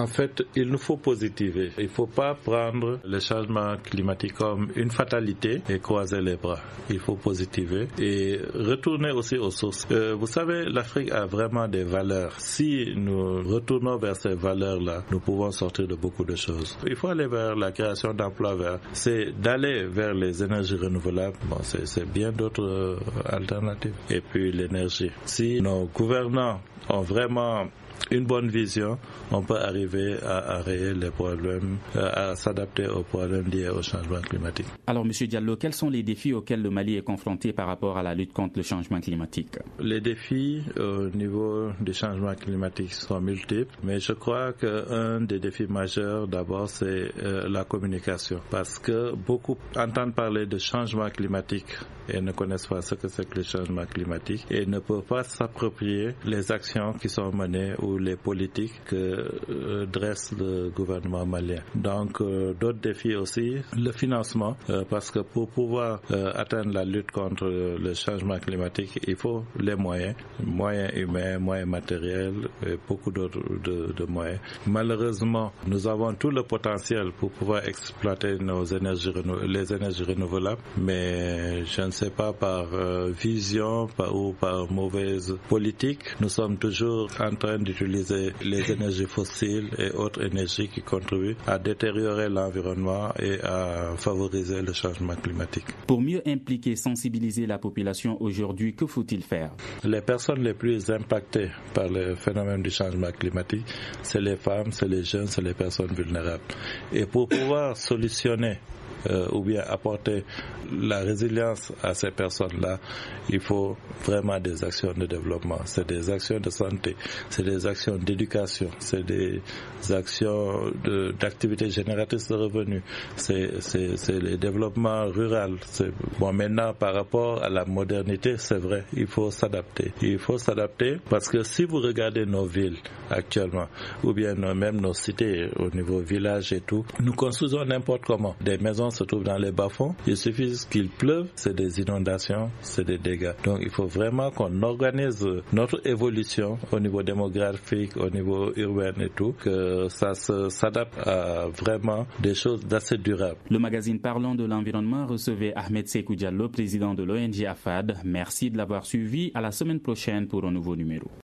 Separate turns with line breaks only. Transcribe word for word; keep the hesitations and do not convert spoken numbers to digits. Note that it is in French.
En fait, il nous faut positiver. Il ne faut pas prendre le changement climatique comme une fatalité et croiser les bras. Il faut positiver et retourner aussi aux sources. Euh, vous savez, l'Afrique a vraiment des valeurs. Si nous retournons vers ces valeurs-là, nous pouvons sortir de beaucoup de choses. Il faut aller vers la création d'emplois verts. C'est d'aller vers les énergies renouvelables. Bon, c'est, c'est bien d'autres euh, alternatives. Et puis l'énergie. Si nos gouvernants ont vraiment une bonne vision, on peut arriver à arrêter les problèmes, à s'adapter aux problèmes liés au changement climatique.
Alors, M. Diallo, quels sont les défis auxquels le Mali est confronté par rapport à la lutte contre le changement climatique?
Les défis au niveau du changement climatique sont multiples, mais je crois qu'un des défis majeurs, d'abord, c'est euh, la communication. Parce que beaucoup entendent parler de changement climatique et ne connaissent pas ce que c'est que le changement climatique et ne peuvent pas s'approprier les actions qui sont menées ou les politiques que euh, dresse le gouvernement malien. Donc euh, d'autres défis aussi, le financement, euh, parce que pour pouvoir euh, atteindre la lutte contre le changement climatique, il faut les moyens, moyens humains, moyens matériels et beaucoup d'autres de, de moyens. Malheureusement, nous avons tout le potentiel pour pouvoir exploiter nos énergies les énergies renouvelables, mais je ne sais pas par euh, vision par, ou par mauvaise politique, nous sommes toujours en train d'utiliser les énergies fossiles et autres énergies qui contribuent à détériorer l'environnement et à favoriser le changement climatique.
Pour mieux impliquer et sensibiliser la population aujourd'hui, que faut-il faire?
Les personnes les plus impactées par le phénomène du changement climatique, c'est les femmes, c'est les jeunes, c'est les personnes vulnérables. Et pour pouvoir solutionner Euh, ou bien apporter la résilience à ces personnes-là, il faut vraiment des actions de développement. C'est des actions de santé, c'est des actions d'éducation, c'est des actions de, d'activités génératrices de revenus, c'est, c'est, c'est le développement rural. C'est, bon, maintenant, par rapport à la modernité, c'est vrai, il faut s'adapter. Il faut s'adapter parce que si vous regardez nos villes actuellement, ou bien nos, même nos cités au niveau village et tout, nous construisons n'importe comment. Des maisons se trouvent dans les bas-fonds. Il suffit qu'il pleuve, c'est des inondations, c'est des dégâts. Donc il faut vraiment qu'on organise notre évolution au niveau démographique, au niveau urbain et tout, que ça se, s'adapte à vraiment des choses d'assez durables.
Le magazine Parlons de l'environnement recevait Ahmed Sékou Diallo, président de l'O N G AFAD. Merci de l'avoir suivi. À la semaine prochaine pour un nouveau numéro.